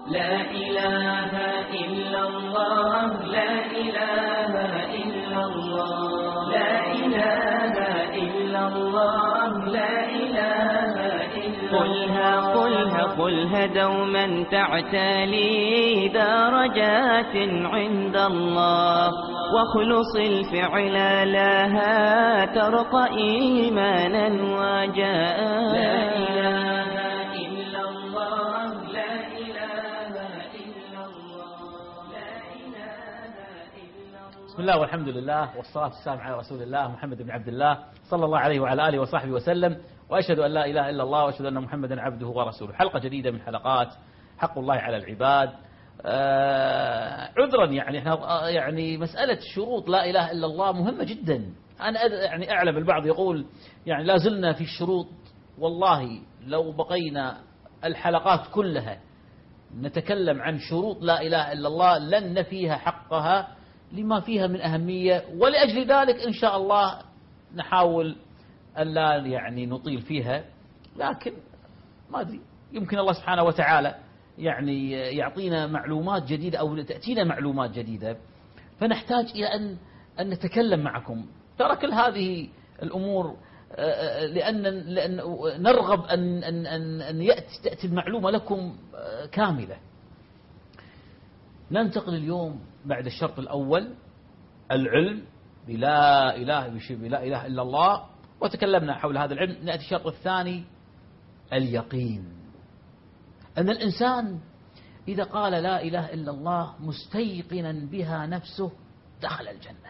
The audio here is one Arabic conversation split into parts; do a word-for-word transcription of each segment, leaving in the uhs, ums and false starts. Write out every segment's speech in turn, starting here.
لا إله إلا الله لا إله إلا الله لا إله إلا الله لا إله إلا قلها قلها قلها دوما تعتلي درجات عند الله واخلص الفعل لها ترقى إيمانا وجاء لا إله إلا الله لا إله إلا الله لا إله إلا الله. بسم الله والحمد لله والصلاة والسلام على رسول الله محمد بن عبد الله صلى الله عليه وعلى آله وصحبه وسلم، وأشهد أن لا إله إلا الله وأشهد أن محمدا عبده ورسوله. حلقة جديدة من حلقات حق الله على العباد. آه عذرا يعني احنا يعني مسألة شروط لا إله إلا الله مهمة جدا. أنا يعني أعلم البعض يقول يعني لا زلنا في الشروط. والله لو بقينا الحلقات كلها نتكلم عن شروط لا إله إلا الله لن نفيها حقها لما فيها من أهمية، ولأجل ذلك إن شاء الله نحاول أن لا يعني نطيل فيها، لكن ما أدري يمكن الله سبحانه وتعالى يعني يعطينا معلومات جديدة أو تأتينا معلومات جديدة، فنحتاج إلى أن أن نتكلم معكم. ترى كل هذه الأمور لأن لأن نرغب أن أن أن أن يأتي تأتي المعلومة لكم كاملة. ننتقل اليوم بعد الشرط الأول العلم بلا إله بلا إله إلا الله، وتكلمنا حول هذا العلم. نأتي الشرط الثاني اليقين، أن الإنسان إذا قال لا إله إلا الله مستيقنا بها نفسه دخل الجنة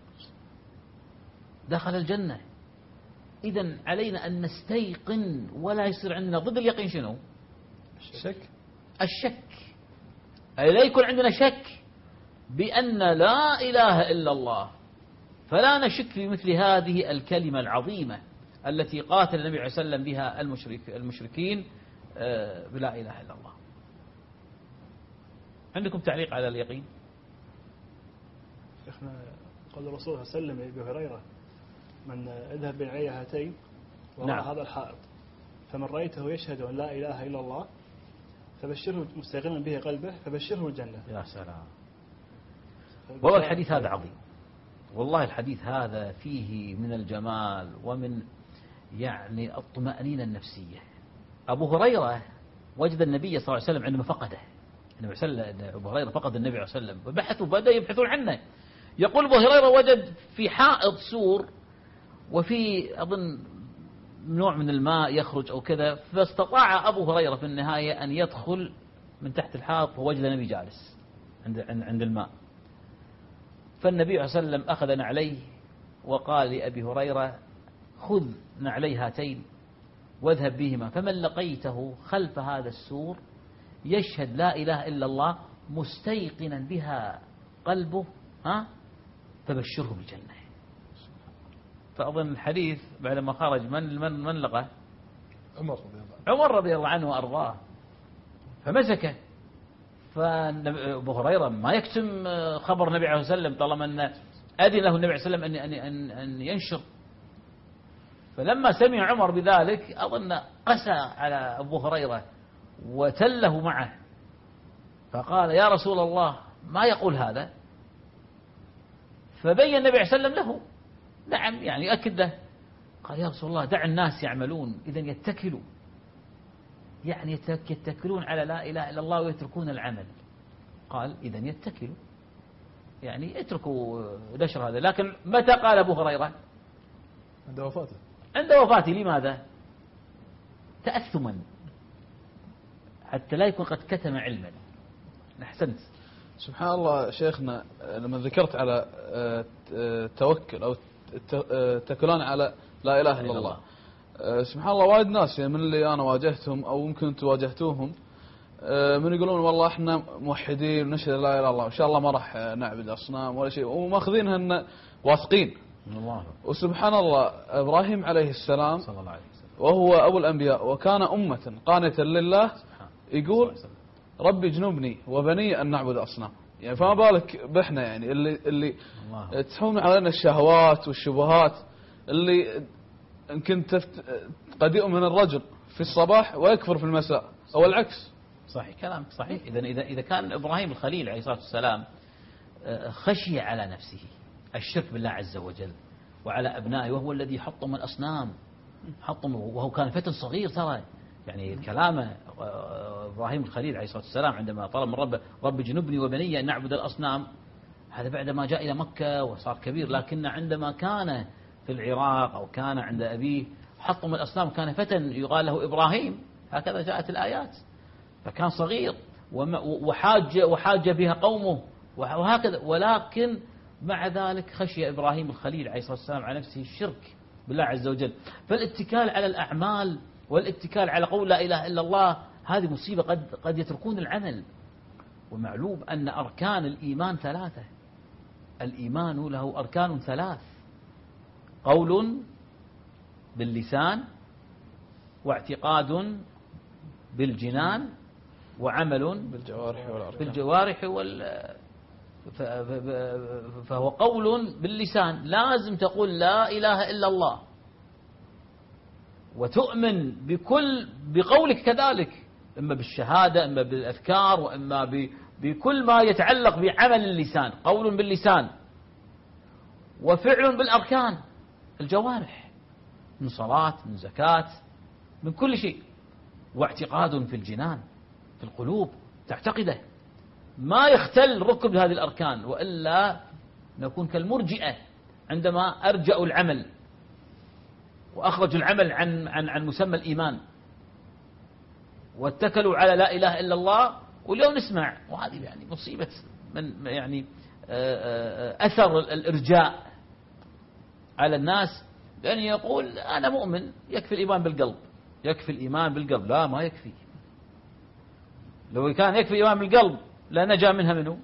دخل الجنة. إذن علينا أن نستيقن ولا يصير عندنا ضد اليقين. شنو؟ الشك. الشك، أي لا يكون عندنا شك بأن لا إله إلا الله، فلا نشك في مثل هذه الكلمة العظيمة التي قاتل النبي عليه وسلم بها المشرك المشركين بلا إله إلا الله. عندكم تعليق على اليقين؟ شيخنا قال الرسول صلى الله عليه وسلم لأبي هريرة: من اذهب بين عيني هاتين وراء نعم. هذا الحائط فمن رأيته يشهد أن لا إله إلا الله فبشره مستيقنا به قلبه فبشره الجنة. يا سلام، والله الحديث هذا عظيم، والله الحديث هذا فيه من الجمال ومن يعني الطمأنينة النفسية. أبو هريرة وجد النبي صلى الله عليه وسلم عندما فقده. النبي صلى الله عليه وسلم أبو هريرة فقد النبي صلى الله عليه وسلم وبحثوا بدأ يبحثون عنه. يقول أبو هريرة وجد في حائط سور وفي أظن نوع من الماء يخرج أو كذا، فاستطاع أبو هريرة في النهاية أن يدخل من تحت الحائط فوجد النبي جالس عند عند الماء. فالنبي صلى الله عليه وسلم أخذ نعليه وقال لأبي هريرة: خذ نعلي هاتين واذهب بهما، فمن لقيته خلف هذا السور يشهد لا إله إلا الله مستيقنا بها قلبه ها فبشره بالجنة. فأظن الحديث بعدما خرج من من من لقى؟ عمر رضي الله عنه عمر رضي الله عنه وأرضاه، فمسكه. فأبو هريرة ما يكتم خبر النبي عليه الصلاة والسلام طالما أن أذن له النبي عليه الصلاة والسلام أن أن أن ينشر. فلما سمع عمر بذلك أظن قسى على أبو هريرة وتله معه، فقال: يا رسول الله ما يقول هذا. فبين النبي عليه الصلاة والسلام له نعم يعني يؤكد له، قال: يا رسول الله دع الناس يعملون، إذن يتكلوا يعني يتكلون على لا إله إلا الله ويتركون العمل. قال: إذن يتكلوا يعني اتركوا نشر هذا. لكن متى قال أبو هريرة؟ عند وفاته. عند وفاته. لماذا؟ تأثما حتى لا يكون قد كتم علما. أحسنت. سبحان الله شيخنا، لما ذكرت على توكل أو تكلان على لا إله إلا الله، سبحان الله وايد ناس من اللي أنا واجهتهم أو ممكن أنتم واجهتوهم من يقولون والله إحنا موحدين ونشهد لا إله إلا الله إن شاء الله ما راح نعبد أصنام ولا شيء، وماخذينها إن واثقين. الله. وسبحان الله إبراهيم عليه السلام صلى الله عليه وسلم وهو أبو الأنبياء وكان أمة قانتا لله يقول: ربي جنوبني وبني أن نعبد أصنام. يعني فما بالك بإحنا يعني اللي اللي تحوم علينا الشهوات والشبهات، اللي يمكن قد يؤمن الرجل في الصباح ويكفر في المساء أو العكس. صحيح كلامك صحيح. إذا إذا إذا كان إبراهيم الخليل عليه الصلاة والسلام خشي على نفسه الشرك بالله عز وجل وعلى أبنائه، وهو الذي حطم الأصنام، حطم وهو كان فتى صغير ترى، يعني كلامه إبراهيم الخليل عليه الصلاة والسلام عندما طلب من ربه رب جنبني وبني أن نعبد الأصنام، هذا بعدما جاء إلى مكة وصار كبير، لكن عندما كان في العراق أو كان عند أبيه حطم الأصنام كان فتى يقال له إبراهيم، هكذا جاءت الآيات، فكان صغير وحاج وحاج بها قومه وهكذا، ولكن مع ذلك خشي إبراهيم الخليل عليه الصلاة والسلام على نفسه الشرك بالله عز وجل. فالاتكال على الأعمال والاتكال على قول لا إله إلا الله هذه مصيبة، قد قد يتركون العمل. ومعلوم أن أركان الإيمان ثلاثة، الإيمان له أركان ثلاث: قول باللسان، واعتقاد بالجنان، وعمل بالجوارح والأركان. بالجوارح وال فهو قول باللسان، لازم تقول لا إله إلا الله وتؤمن بكل بقولك كذلك، إما بالشهادة إما بالأذكار وإما بكل ما يتعلق بعمل اللسان، قول باللسان وفعل بالأركان الجوارح، من صلاة من زكاة من كل شيء، واعتقاد في الجنان في القلوب تعتقده، ما يختل ركب هذه الأركان، وإلا نكون كالمرجئة عندما أرجأوا العمل وأخرجوا العمل عن عن عن مسمى الإيمان واتكلوا على لا إله إلا الله. واليوم نسمع، وهذه يعني مصيبة من يعني أثر الإرجاء على الناس، لأن يقول أنا مؤمن يكفي الإيمان بالقلب، يكفي الإيمان بالقلب. لا، ما يكفي. لو كان يكفي الإيمان بالقلب لا نجا منها منه.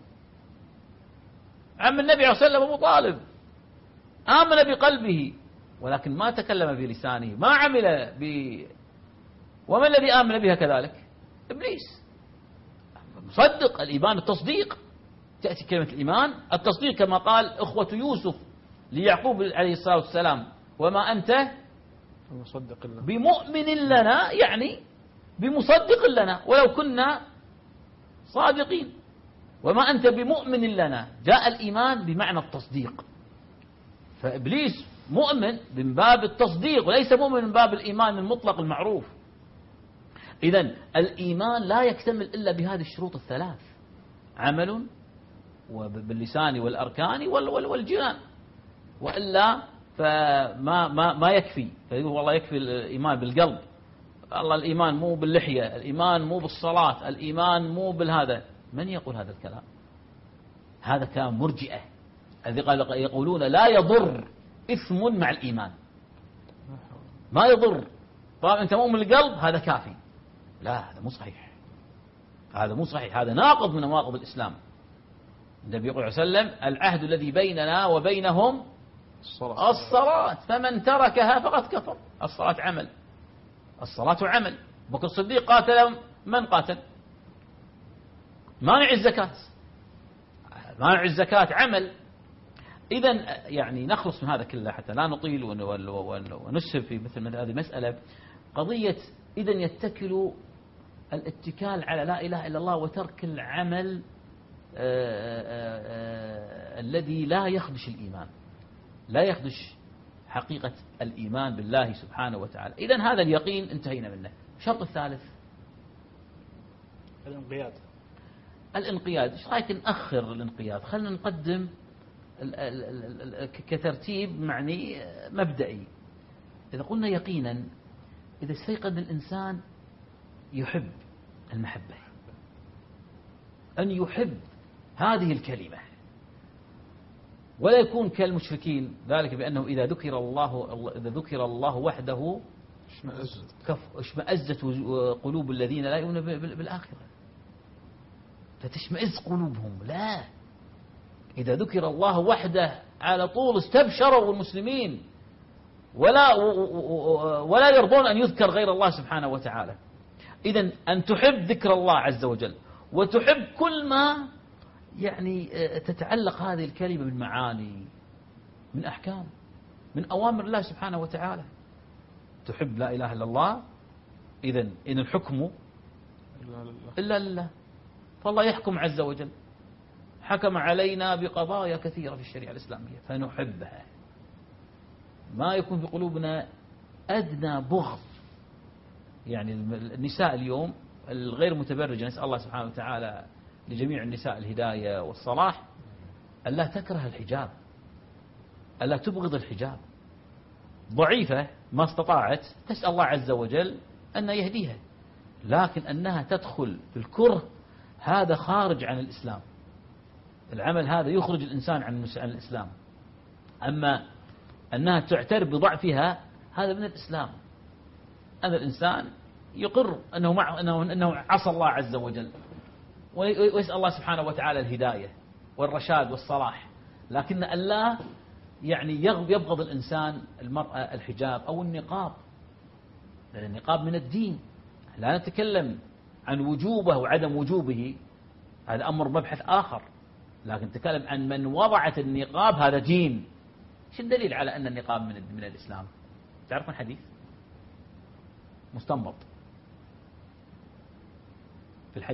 عم النبي عليه الصلاة والسلام أبو طالب آمن بقلبه ولكن ما تكلم بلسانه، ما عمل ب وما الذي آمن بها كذلك؟ إبليس. مصدق الإيمان التصديق، تأتي كلمة الإيمان التصديق كما قال أخوة يوسف ليعقوب عليه الصلاة والسلام: وما أنت بمصدق لنا بمؤمن لنا، يعني بمصدق لنا ولو كنا صادقين. وما أنت بمؤمن لنا، جاء الإيمان بمعنى التصديق. فإبليس مؤمن من باب التصديق وليس مؤمن من باب الإيمان المطلق المعروف. إذن الإيمان لا يكتمل إلا بهذه الشروط الثلاث: عمل وباللسان والأركان والجنان، وإلا فما ما ما يكفي. فيقول والله يكفي الإيمان بالقلب، الله الإيمان مو باللحية، الإيمان مو بالصلاة، الإيمان مو بالهذا. من يقول هذا الكلام؟ هذا كلام مرجئة الذي يقولون لا يضر إثم مع الإيمان، ما يضر. طيب أنت مؤمن القلب هذا كافي. لا، هذا مو صحيح، هذا مو صحيح، هذا ناقض من نواقض الإسلام. النبي يقول صلى الله عليه وسلم: العهد الذي بيننا وبينهم الصلاة, الصلاة فمن تركها فقد كفر. الصلاة عمل، الصلاة عمل. بكر الصديق قاتل من قاتل؟ مانع الزكاة، مانع الزكاة عمل. إذن يعني نخلص من هذا كله حتى لا نطيل ونسهب في مثل هذه المسألة. قضية إذن يتكل الاتكال على لا إله إلا الله وترك العمل آآ آآ الذي لا يخدش الإيمان، لا يخدش حقيقة الإيمان بالله سبحانه وتعالى. إذن هذا اليقين انتهينا منه. الشرط الثالث الانقياد. الانقياد. ايش رايك نأخر الانقياد؟ خلينا نقدم كترتيب معني مبدئي. إذا قلنا يقينا، إذا استيقظ الإنسان يحب المحبة، أن يحب هذه الكلمة ولا يكون كالمشركين، ذلك بأنه إذا ذكر الله إذا ذكر الله وحده اشمأزت قلوب الذين لا يؤمنون بالآخرة، فتشمئز قلوبهم. لا، إذا ذكر الله وحده على طول استبشروا المسلمين ولا ولا يرضون أن يذكر غير الله سبحانه وتعالى. إذن أن تحب ذكر الله عز وجل وتحب كل ما يعني تتعلق هذه الكلمة من معاني، من أحكام، من أوامر الله سبحانه وتعالى. تحب لا إله إلا الله، إذن إن الحكم إلا لله. فالله يحكم عز وجل، حكم علينا بقضايا كثيرة في الشريعة الإسلامية فنحبها. ما يكون في قلوبنا أدنى بغض. يعني النساء اليوم الغير متبرجة، نسأل الله سبحانه وتعالى لجميع النساء الهداية والصلاح، ألا تكره الحجاب، ألا تبغض الحجاب، ضعيفة ما استطاعت، تسأل الله عز وجل أن يهديها، لكن أنها تدخل في الكره هذا خارج عن الإسلام. العمل هذا يخرج الإنسان عن الإسلام. أما أنها تعترف بضعفها هذا من الإسلام. أن الإنسان يقر أنه, مع أنه, أنه عصى الله عز وجل ويسأل الله سبحانه وتعالى الهداية والرشاد والصلاح، لكن الله يعني يبغض الإنسان المرأة الحجاب أو النقاب، لأن النقاب من الدين. لا نتكلم عن وجوبه وعدم وجوبه، هذا أمر مبحث آخر، لكن نتكلم عن من وضعت النقاب هذا دين. ايش الدليل على أن النقاب من من الإسلام؟ تعرفون حديث مستنبط في الحج: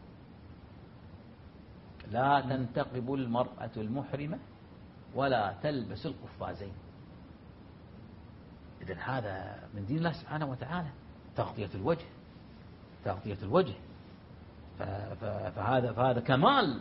لا تنتقب المرأة المحرمة ولا تلبس القفازين. إذن هذا من دين الله سبحانه وتعالى، تغطية الوجه، تغطية الوجه. فهذا فهذا كمال.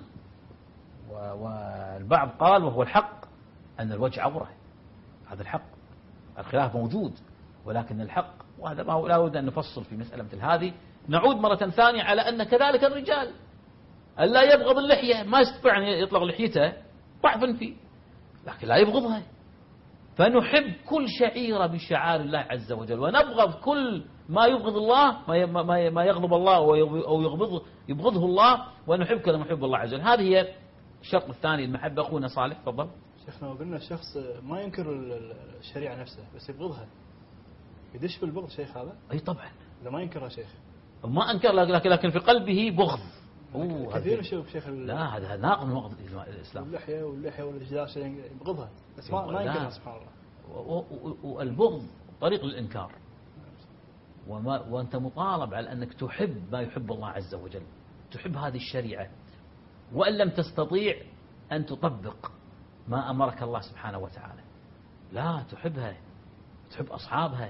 والبعض قال وهو الحق أن الوجه عورة، هذا الحق، الخلاف موجود، ولكن الحق، وهذا ما لا بد أن نفصل في مسألة مثل هذه. نعود مرة ثانية على أن كذلك الرجال ألا يبغض اللحية، ما يستطيع أن يطلق لحيته ضعفا فيه، لكن لا يبغضها. فنحب كل شعيرة بشعار الله عز وجل، ونبغض كل ما يبغض الله، ما ما يغضب الله أو يغضبه يبغضه الله، ونحب كما يحب الله عز وجل. هذه هي الشرط الثاني المحبة. أخونا صالح تفضل. شيخنا قلنا الشخص ما ينكر الشريعة نفسها بس يبغضها، يدش بالبغض شيخ هذا؟ أي طبعا. لا ما ينكرها شيخ، ما أنكر، لكن لكن في قلبه بغض. كثير نشوف شيخ. لا هذا ناقض من نواقض الإسلام. اللحية واللحية والجدار شيء يبغضها بس ما ما ينكرها سبحان الله. والبغض طريق للإنكار، وما وأنت مطالب على أنك تحب ما يحب الله عز وجل، تحب هذه الشريعة، وأن لم تستطيع أن تطبق ما أمرك الله سبحانه وتعالى، لا تحبها، تحب أصحابها.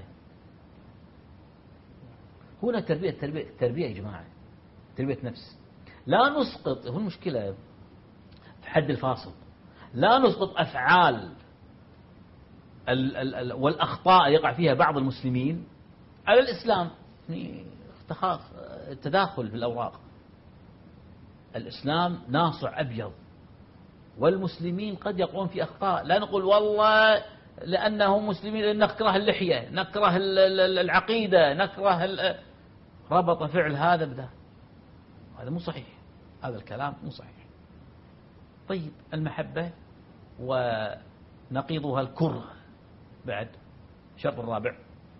هنا تربية تربية تربية يا جماعة، تربية نفس. لا نسقط، هو المشكلة في حد الفاصل، لا نسقط أفعال ال ال ال والأخطاء يقع فيها بعض المسلمين على الإسلام. تخاف التداخل في الأوراق. الإسلام ناصع أبيض، والمسلمين قد يقعون في أخطاء. لا نقول والله لأنهم مسلمين نكره اللحية، نكره العقيدة، نكره ربط فعل هذا بذا، هذا مو صحيح، هذا الكلام مو صحيح. طيب المحبة ونقيضها الكره بعد. الشرط الرابع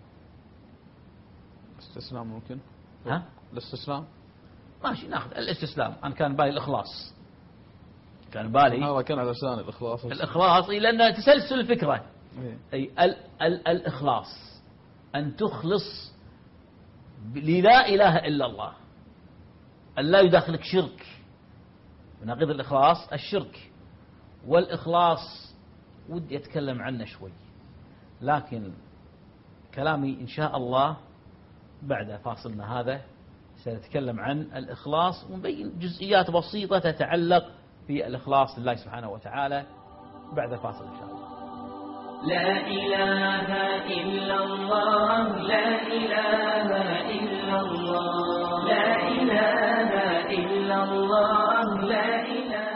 الاستسلام. ممكن ها الاستسلام ماشي، ناخذ الاستسلام. أنا كان بالي الإخلاص، كان بالي هذا كان على لسان الإخلاص. الإخلاص لأن تسلسل الفكرة. إيه؟ أي ال ال الإخلاص أن تخلص للا إله إلا الله، أن لا يداخلك شرك. ونقيض الإخلاص الشرك. والإخلاص ودي أتكلم عنه شوي، لكن كلامي إن شاء الله بعد فاصلنا هذا سنتكلم عن الإخلاص ونبين جزئيات بسيطة تتعلق في الإخلاص لله سبحانه وتعالى بعد فاصل إن شاء الله. لا إله إلا الله، لا إله إلا الله، لا إله إلا الله، لا إله.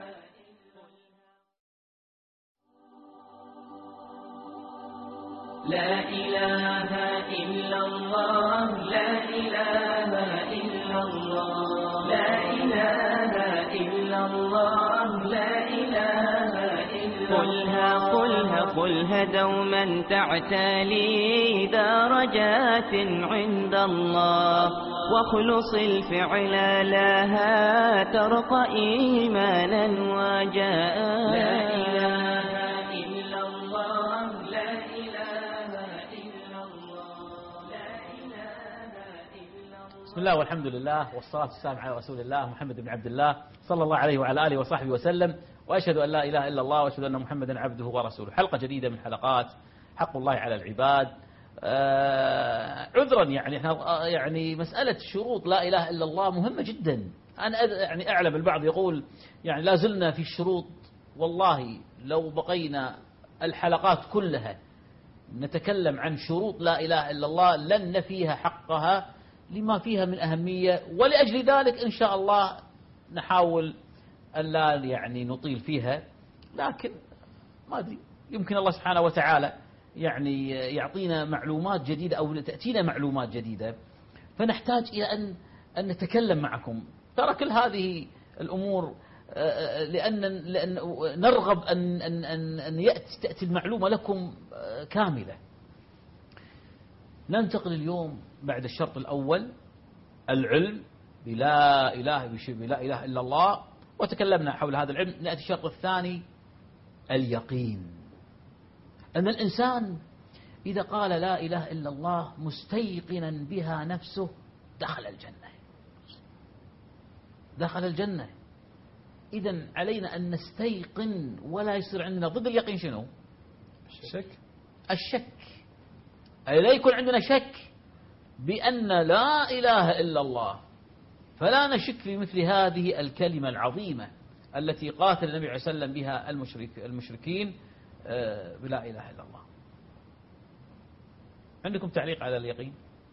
لا إله إلا الله، لا إله إلا الله، لا إله إلا الله، لا إله إلا الله. قلها قلها قلها دوما تعتلي درجات عند الله، واخلص الفعل لها ترقى إيمانا وجاء. لا إله بسم الله والحمد لله والصلاة والسلام على رسول الله محمد بن عبد الله صلى الله عليه وعلى آله وصحبه وسلم، وأشهد أن لا إله إلا الله وأشهد أن محمدا عبده ورسوله. حلقة جديدة من حلقات حق الله على العباد. آه عذرا يعني احنا يعني مسألة شروط لا إله إلا الله مهمة جدا. أنا يعني أعلم البعض يقول يعني لا زلنا في الشروط. والله لو بقينا الحلقات كلها نتكلم عن شروط لا إله إلا الله لن نفيها حقها لما فيها من أهمية، ولأجل ذلك إن شاء الله نحاول أن لا يعني نطيل فيها، لكن ما أدري يمكن الله سبحانه وتعالى يعني يعطينا معلومات جديدة أو تأتينا معلومات جديدة فنحتاج إلى أن أن نتكلم معكم. ترى كل هذه الأمور لأن لأن نرغب أن أن أن أن يأتي تأتي المعلومة لكم كاملة. ننتقل اليوم بعد الشرط الأول العلم بلا إله بلا إله إلا الله، وتكلمنا حول هذا العلم. نأتي الشرط الثاني اليقين، أن الإنسان إذا قال لا إله إلا الله مستيقنا بها نفسه دخل الجنة دخل الجنة. إذن علينا أن نستيقن ولا يصير عندنا ضد اليقين شنو؟ الشك. الشك، أي لا يكون عندنا شك بأن لا إله إلا الله، فلا نشك في مثل هذه الكلمة العظيمة التي قاتل النبي عليه وسلم بها المشرك المشركين بلا إله إلا الله. عندكم تعليق على اليقين؟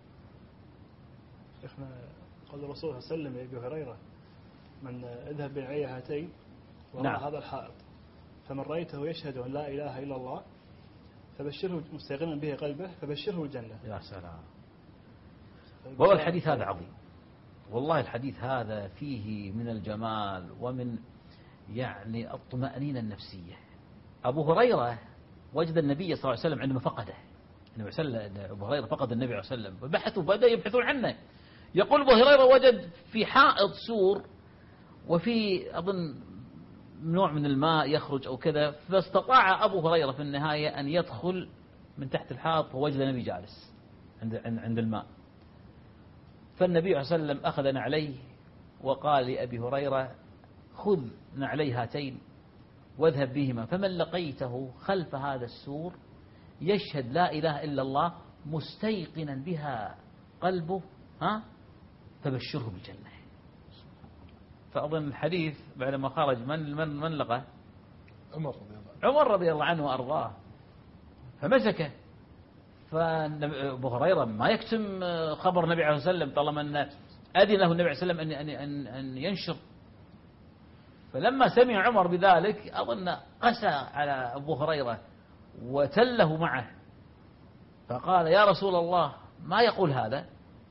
شيخنا قال الرسول صلى الله عليه وسلم لأبي هريرة: من اذهب بين عيني هاتين وراء نعم. هذا الحائط فمن رأيته يشهد أن لا إله إلا الله فبشره مستيقنا به قلبه فبشره الجنة. يا سلام. والله الحديث هذا عظيم، والله الحديث هذا فيه من الجمال ومن يعني الطمأنينة النفسية. أبو هريرة وجد النبي صلى الله عليه وسلم عندما فقده. النبي صلى الله عليه وسلم أبو هريرة فقد النبي عليه وسلم وبحثوا بدأ يبحثون عنه. يقول أبو هريرة وجد في حائط سور وفي أظن نوع من الماء يخرج أو كذا، فاستطاع أبو هريرة في النهاية أن يدخل من تحت الحائط ووجد النبي جالس عند عند الماء. فالنبي عليه وسلم أخذ نعليه وقال لأبي هريرة: خذ نعلي هاتين واذهب بهما، فمن لقيته خلف هذا السور يشهد لا إله إلا الله مستيقنا بها قلبه ها فبشره بالجنة. فأظن الحديث بعدما خرج من من من لقى؟ عمر رضي الله عنه عمر رضي الله عنه وأرضاه، فمسكه. فأبو هريرة ما يكتم خبر النبي عليه وسلم طالما أن أذن له النبي عليه وسلم أن أن أن أن ينشر. فلما سمع عمر بذلك أظن قسى على أبو هريرة وتله معه، فقال: يا رسول الله ما يقول هذا؟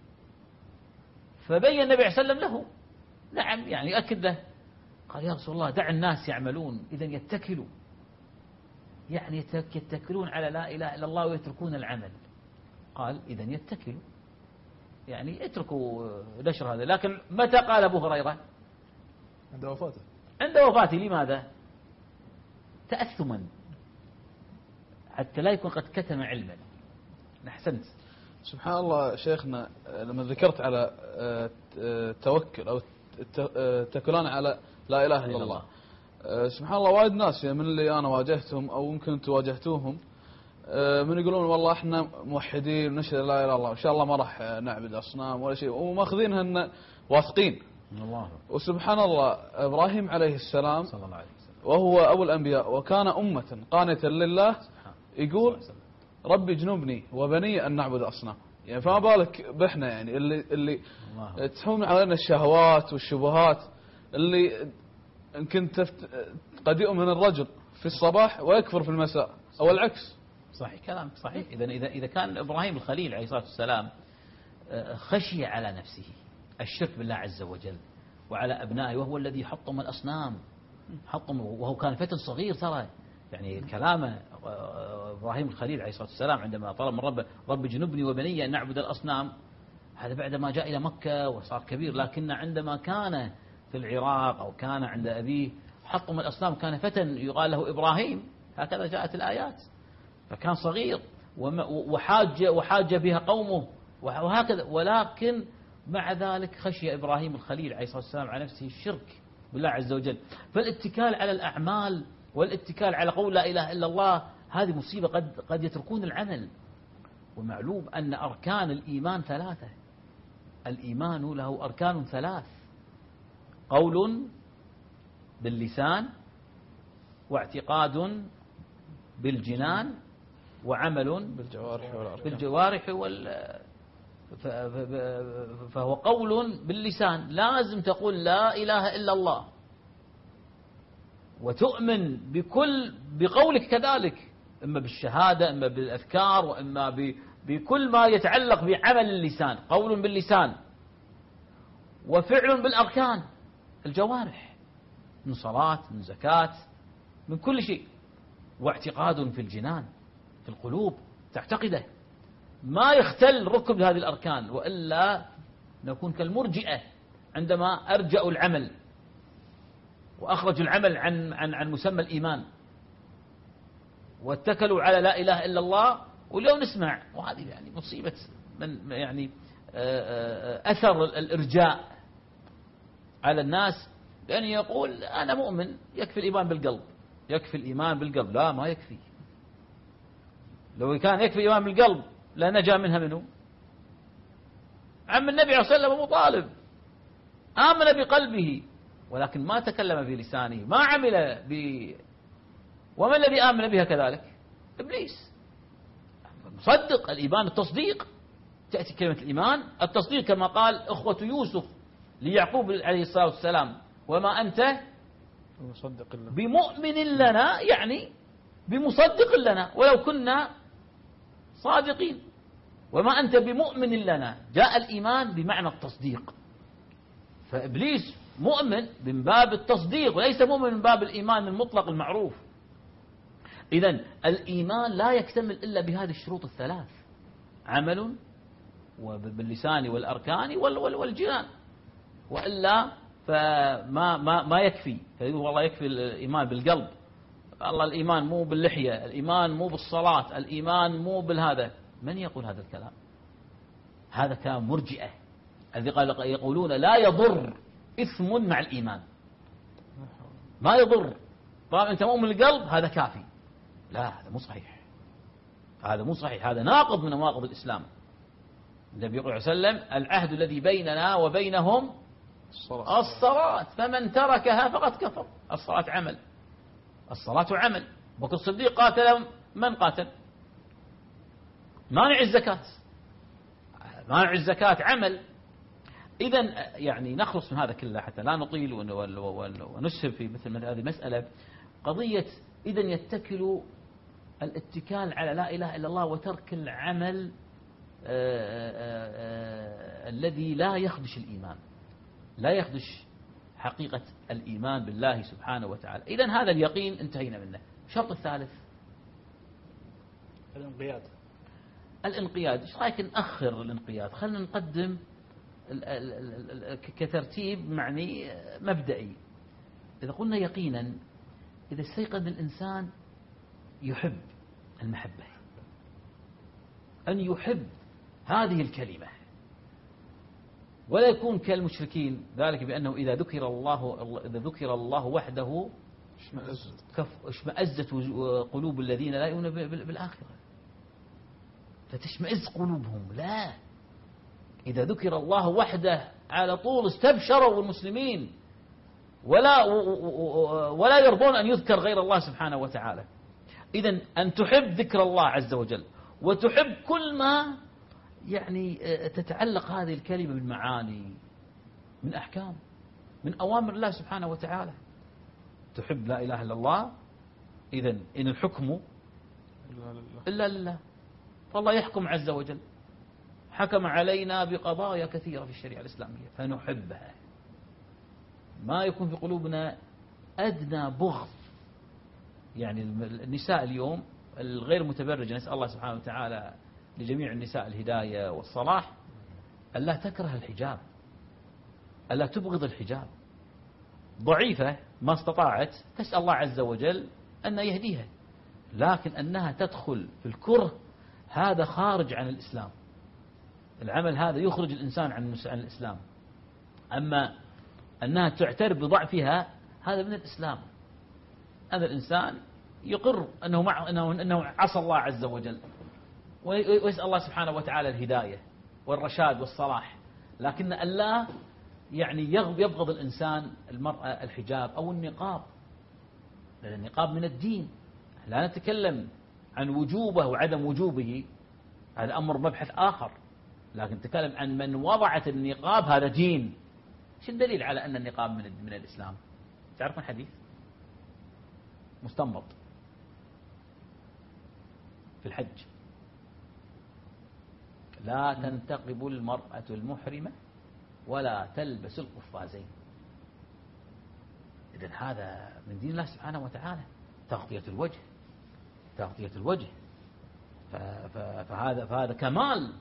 فبين النبي عليه وسلم له نعم يعني أكد له. قال: يا رسول الله دع الناس يعملون، إذن يتكلوا، يعني يتكلون على لا إله إلا الله ويتركون العمل. قال: إذن يتكلوا، يعني اتركوا نشر هذا. لكن متى قال أبو هريرة؟ عند وفاته. عند وفاته. لماذا؟ تأثما، حتى لا يكون قد كتم علما. أحسنت. سبحان الله شيخنا، لما ذكرت على التوكل أو التكلان على لا إله إلا الله، سبحان الله وايد ناس من اللي أنا واجهتهم أو ممكن أنتم واجهتوهم من يقولون والله إحنا موحدين ونشهد لا إله إلا الله، إن شاء الله ما راح نعبد أصنام ولا شيء، وماخذينها أن واثقين. الله. وسبحان الله إبراهيم عليه السلام صلى الله عليه وسلم وهو أبو الأنبياء وكان أمة قانتا لله، يقول: ربي جنوبني وبني أن نعبد أصنام. يعني فما بالك بإحنا يعني اللي اللي تحوم علينا الشهوات والشبهات، اللي إن كنت قد يؤمن الرجل في الصباح ويكفر في المساء أو العكس. صحيح كلامك صحيح. إذا إذا إذا كان إبراهيم الخليل عليه الصلاة والسلام خشي على نفسه الشرك بالله عز وجل وعلى أبنائه، وهو الذي حطم الأصنام، حطم وهو كان فتى صغير ترى، يعني كلامه إبراهيم الخليل عليه الصلاة والسلام عندما طلب من ربه: رب جنبني وبني أن نعبد الأصنام، هذا بعدما جاء إلى مكة وصار كبير. لكن عندما كان في العراق أو كان عند أبيه حطم الأصنام كان فتى يقال له إبراهيم، هكذا جاءت الآيات. فكان صغير وحاج وحاج بها قومه وهكذا، ولكن مع ذلك خشي إبراهيم الخليل عليه الصلاة والسلام على نفسه الشرك بالله عز وجل. فالاتكال على الأعمال والاتكال على قول لا إله إلا الله هذه مصيبة، قد قد يتركون العمل. ومعلوم أن أركان الإيمان ثلاثة، الإيمان له أركان ثلاث: قول باللسان، واعتقاد بالجنان، وعمل بالجوارح والأركان. بالجوارح وال فهو قول باللسان، لازم تقول لا إله إلا الله وتؤمن بكل بقولك كذلك، إما بالشهادة إما بالأذكار وإما بكل ما يتعلق بعمل اللسان. قول باللسان وفعل بالأركان الجوارح، من صلاة من زكاة من كل شيء، واعتقاد في الجنان في القلوب تعتقده، ما يختل ركب هذه الأركان، وإلا نكون كالمرجئة عندما أرجأوا العمل وأخرجوا العمل عن عن عن مسمى الإيمان واتكلوا على لا إله إلا الله. واليوم نسمع، وهذه يعني مصيبة من يعني أثر الإرجاء على الناس، لأن يقول أنا مؤمن يكفي الإيمان بالقلب، يكفي الإيمان بالقلب. لا، ما يكفي. لو كان يكفي الإيمان بالقلب لا نجا منها منه. عم النبي عليه الصلاة والسلام أبو طالب آمن بقلبه ولكن ما تكلم بلسانه، ما عمل ب وما الذي آمن بها كذلك؟ إبليس. مصدق الإيمان التصديق، تأتي كلمة الإيمان التصديق كما قال أخوة يوسف ليعقوب عليه الصلاة والسلام: وما أنت مصدق لنا بمؤمن لنا، يعني بمصدق لنا ولو كنا صادقين. وما أنت بمؤمن لنا، جاء الإيمان بمعنى التصديق. فإبليس مؤمن من باب التصديق وليس مؤمن من باب الإيمان المطلق المعروف. إذن الإيمان لا يكتمل إلا بهذه الشروط الثلاث: عمل وباللسان والأركان والجنان، وإلا فما ما ما يكفي. فيقول والله يكفي الإيمان بالقلب، الله الإيمان مو باللحية، الإيمان مو بالصلاة، الإيمان مو بالهذا. من يقول هذا الكلام؟ هذا كلام مرجئة الذي يقولون لا يضر إثم مع الإيمان، ما يضر طالما أنت مؤمن القلب هذا كافي. لا، هذا مو صحيح، هذا مو صحيح، هذا ناقض من نواقض الإسلام. النبي صلى الله عليه وسلم: العهد الذي بيننا وبينهم الصلاة, الصلاة فمن تركها فقد كفر. الصلاة عمل، الصلاة عمل. بكر الصديق قاتل من قاتل؟ مانع الزكاة، مانع الزكاة عمل. إذن يعني نخلص من هذا كله حتى لا نطيل ونسهب في مثل هذه المسألة. قضية إذن يتكل الاتكال على لا إله إلا الله وترك العمل آآ آآ الذي لا يخدش الإيمان، لا يخدش حقيقة الإيمان بالله سبحانه وتعالى. إذن هذا اليقين انتهينا منه. الشرط الثالث الانقياد. الانقياد. ايش رايك نأخر الانقياد، خلينا نقدم كترتيب معني مبدئي. إذا قلنا يقينا، إذا استيقظ الإنسان يحب المحبة، أن يحب هذه الكلمة ولا يكون كالمشركين، ذلك بأنه إذا ذكر الله إذا ذكر الله وحده اشمأزت قلوب الذين لا يؤمنون بالآخرة، فتشمئز قلوبهم. لا، إذا ذكر الله وحده على طول استبشروا المسلمين ولا ولا يرضون أن يذكر غير الله سبحانه وتعالى. إذن أن تحب ذكر الله عز وجل وتحب كل ما يعني تتعلق هذه الكلمة من معاني، من أحكام، من أوامر الله سبحانه وتعالى. تحب لا إله إلا الله، إذن إن الحكم إلا لله، فالله يحكم عز وجل، حكم علينا بقضايا كثيرة في الشريعة الإسلامية فنحبها. ما يكون في قلوبنا أدنى بغض. يعني النساء اليوم الغير متبرجة، نسأل الله سبحانه وتعالى لجميع النساء الهداية والصلاح، ألا تكره الحجاب، ألا تبغض الحجاب، ضعيفة ما استطاعت، تسأل الله عز وجل أن يهديها، لكن أنها تدخل في الكره هذا خارج عن الإسلام. العمل هذا يخرج الإنسان عن عن الإسلام. أما أنها تعترف بضعفها هذا من الإسلام. هذا الإنسان يقر أنه مع أنه أنه عصى الله عز وجل ويسأل الله سبحانه وتعالى الهداية والرشاد والصلاح، لكن الله يعني يبغض الإنسان المرأة الحجاب أو النقاب، لأن النقاب من الدين. لا نتكلم عن وجوبه وعدم وجوبه، هذا أمر مبحث آخر، لكن نتكلم عن من وضعت النقاب هذا دين. شو الدليل على أن النقاب من من الإسلام؟ تعرفون حديث مستنبط في الحج: لا تنتقب المرأة المحرمة ولا تلبس القفازين. إذن هذا من دين الله سبحانه وتعالى، تغطية الوجه، تغطية الوجه. فهذا فهذا كمال.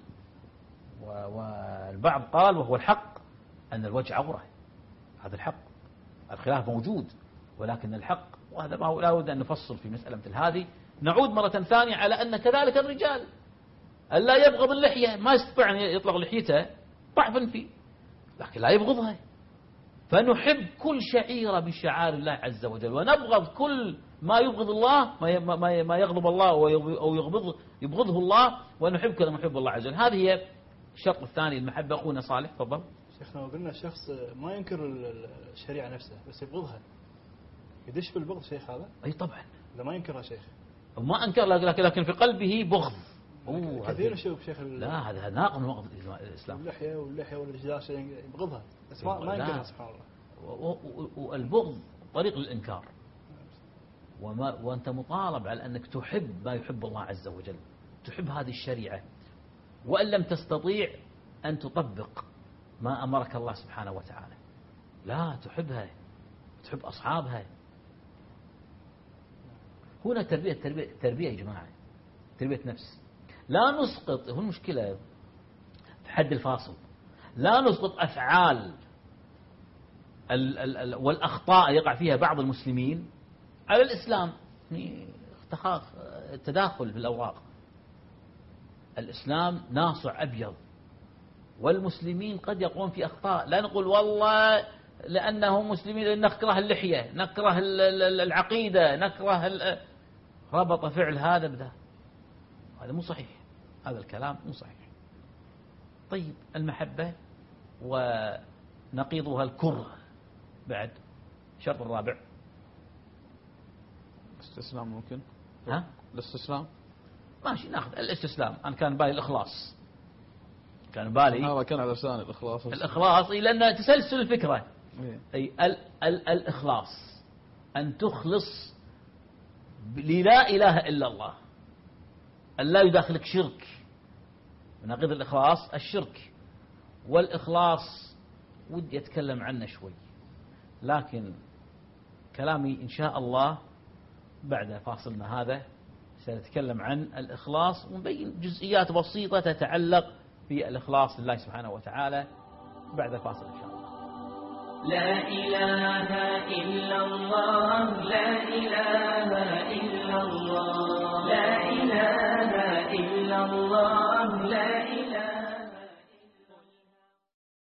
والبعض قال وهو الحق أن الوجه عورة، هذا الحق، الخلاف موجود، ولكن الحق، وهذا ما لا أود أن نفصل في مسألة مثل هذه. نعود مرة ثانية على أن كذلك الرجال ألا يبغض اللحية، ما يستطيع أن يطلق لحيته ضعفا فيه، لكن لا يبغضها. فنحب كل شعيرة من شعائر الله عز وجل، ونبغض كل ما يبغض الله، ما ما يغضب الله أو يغضب يبغضه الله، ونحب كل ما يحب الله عز وجل. هذه هي الشرط الثاني، المحبة. أخونا صالح تفضل. شيخنا قلنا الشخص ما ينكر الشريعة نفسها بس يبغضها، يدش بالبغض شيخ هذا؟ أي طبعا، لا ما ينكرها شيخ، ما أنكر، لكن في قلبه بغض. كثير نشوف شيخ. لا هذا ناقض من نواقض الإسلام. اللحية واللحية والإجلال شيء يبغضها بس ما ينكرها سبحان الله. والبغض طريق للإنكار، وما وأنت مطالب على أنك تحب ما يحب الله عز وجل، تحب هذه الشريعة، وأن لم تستطيع أن تطبق ما أمرك الله سبحانه وتعالى، لا تحبها، تحب أصحابها. هنا تربية تربية تربية يا جماعة، تربية نفس. لا نسقط، هو المشكلة في حد الفاصل، لا نسقط أفعال ال ال ال والأخطاء يقع فيها بعض المسلمين على الإسلام. تداخل في الأوراق. الإسلام ناصع أبيض، والمسلمين قد يقوم في أخطاء. لا نقول والله لأنهم مسلمين نكره اللحية، نكره العقيدة، نكره ربط فعل هذا بذا، هذا مو صحيح، هذا الكلام مو صحيح. طيب المحبة ونقيضها الكره بعد. الشرط الرابع الاستسلام. ممكن ها الاستسلام ماشي، ناخذ الاستسلام. أنا كان بالي الإخلاص، كان بالي هذا كان على لساني الإخلاص. الإخلاص لأن تسلسل الفكرة. إيه؟ أي ال ال الإخلاص أن تخلص للا إله إلا الله، أن لا يداخلك شرك. نقيض الإخلاص الشرك. والإخلاص ودي أتكلم عنه شوي، لكن كلامي إن شاء الله بعد فاصلنا هذا سنتكلم عن الإخلاص ونبين جزئيات بسيطة تتعلق بالإخلاص لله سبحانه وتعالى بعد فاصل إن شاء الله. لا إله إلا الله، لا إله